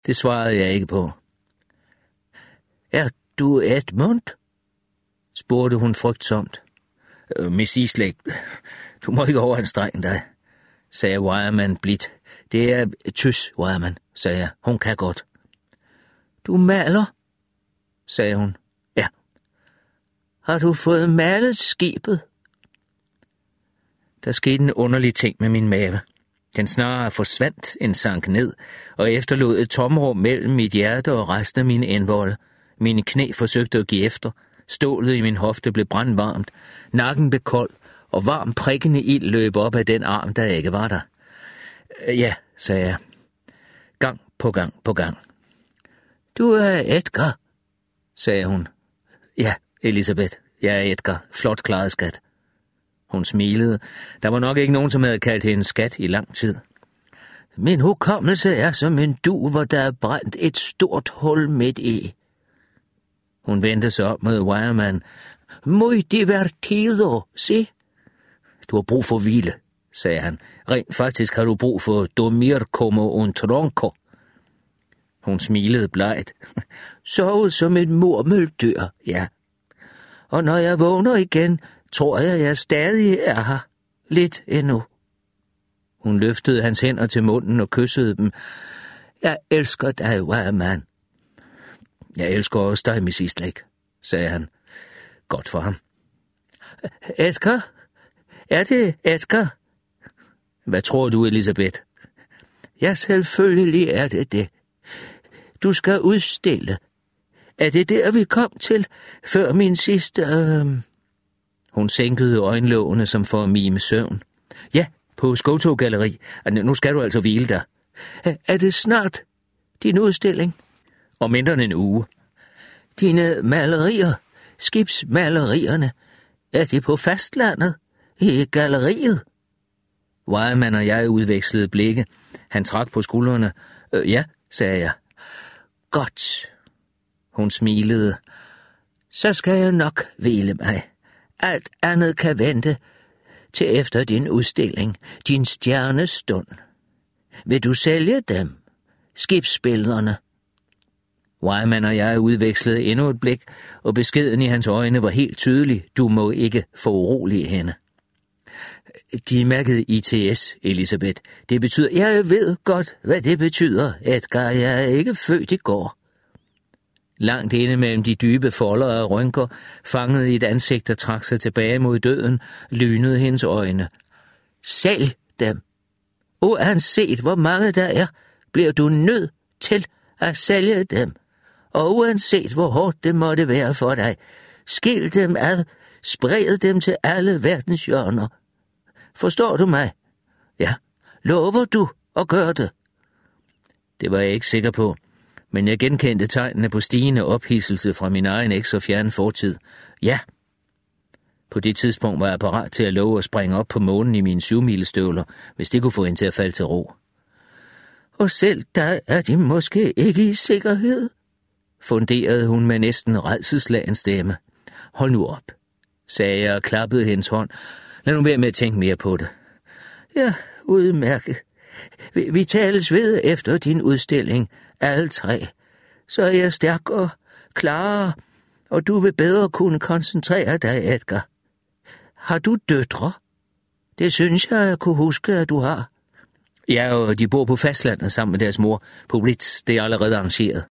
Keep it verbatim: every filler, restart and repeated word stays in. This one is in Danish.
Det svarede jeg ikke på. Er du Edmund? Spurgte hun frygtsomt. Øh, Miss Eastlake, du må ikke overanstrenge dig, sagde Wireman blidt. Det er tys, Wireman, sagde jeg. Hun kan godt. Du maler, sagde hun. Ja. Har du fået malet skibet? Der skete en underlig ting med min mave. Den snarere forsvandt end sank ned, og efterlod et tomrum mellem mit hjerte og resten af mine indvolde. Mine knæ forsøgte at give efter. Stålet i min hofte blev brandvarmt. Nakken blev kold, og varm prikkende ild løb op af den arm, der ikke var der. Ja, sagde jeg. Gang på gang på gang. Du er Edgar, sagde hun. Ja, Elisabeth, jeg er Edgar. Flot klaret, skat. Hun smilede. Der var nok ikke nogen, som havde kaldt hende skat i lang tid. Min hukommelse er som en dug, hvor der er brændt et stort hul midt i. Hun vendte sig op med Wireman. Muy divertido, se? Du har brug for hvile, sagde han. Rent faktisk har du brug for dormir como un tronco. Hun smilede blegt. Sovet som et murmeldyr, ja. Og når jeg vågner igen, tror jeg, jeg stadig er her. Lidt endnu. Hun løftede hans hænder til munden og kyssede dem. Jeg elsker dig, Wireman. Jeg elsker også dig, Miss Eastlake, sagde han. Godt for ham. Edgar? Er det Edgar? Hvad tror du, Elisabeth? Ja, selvfølgelig er det det. Du skal udstille. Er det der, vi kom til, før min sidste... Øh... Hun sænkede øjenlågene som for at mime søvn. Ja, på Skoto-galleri. Nu skal du altså hvile dig. Er det snart din udstilling? Om mindre end en uge. Dine malerier, skibsmalerierne, er de på fastlandet? I galleriet? Wireman og jeg udvekslede blikke. Han trak på skuldrene. Øh, ja, sagde jeg. Godt. Hun smilede. Så skal jeg nok hvile mig. Alt andet kan vente til efter din udstilling, din stjernestund. Vil du sælge dem? Skibsbillederne? Wireman og jeg udvekslede endnu et blik, og beskeden i hans øjne var helt tydelig. Du må ikke få urolige hende. De mærkede I T S, Elisabeth. Det betyder, jeg ved godt, hvad det betyder, Edgar. Jeg er ikke født i går. Langt inde mellem de dybe folder af rynker, fanget i et ansigt, der trak sig tilbage mod døden, lynede hendes øjne. Sælg dem. Uanset hvor mange der er, bliver du nødt til at sælge dem. Og uanset hvor hårdt det måtte være for dig, skil dem ad, spred dem til alle verdens hjørner. Forstår du mig? Ja, lover du at gøre det? Det var jeg ikke sikker på, men jeg genkendte tegnene på stigende ophidselse fra min egen ikke så fjerne fortid. Ja. På det tidspunkt var jeg parat til at love at springe op på månen i mine syvmilestøvler, hvis det kunne få hende til at falde til ro. Og selv der er de måske ikke i sikkerhed, funderede hun med næsten rædselslagen stemme. Hold nu op, sagde jeg og klappede hendes hånd. Lad nu være med at tænke mere på det. Ja, udmærket. Vi, vi tales ved efter din udstilling, alle tre. Så er jeg stærk og klar, og du vil bedre kunne koncentrere dig, Edgar. Har du døtre? Det synes jeg, jeg kunne huske, at du har. Ja, og de bor på fastlandet sammen med deres mor på Ritz. Det er allerede arrangeret.